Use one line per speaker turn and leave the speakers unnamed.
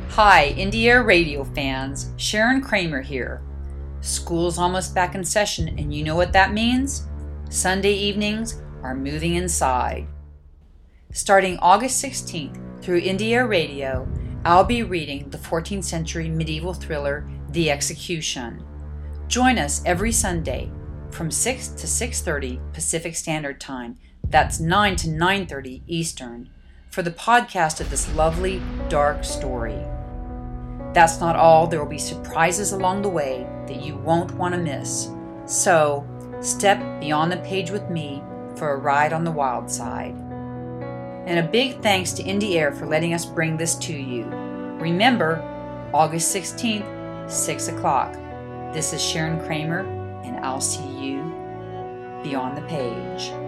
Hi, Indie Air Radio fans. Sharon Kramer here. School's almost back in session, and you know what that means? Sunday evenings are moving inside. Starting August 16th through Indie Air Radio, I'll be reading the 14th century medieval thriller, The Execution. Join us every Sunday from 6 to 6:30 Pacific Standard Time, that's 9 to 9:30 Eastern, for the podcast of this lovely, dark story. That's not all. There will be surprises along the way that you won't want to miss. So, step beyond the page with me for a ride on the wild side. And a big thanks to Indie Air for letting us bring this to you. Remember, August 16th, 6 o'clock. This is Sharon Kramer, and I'll see you beyond the page.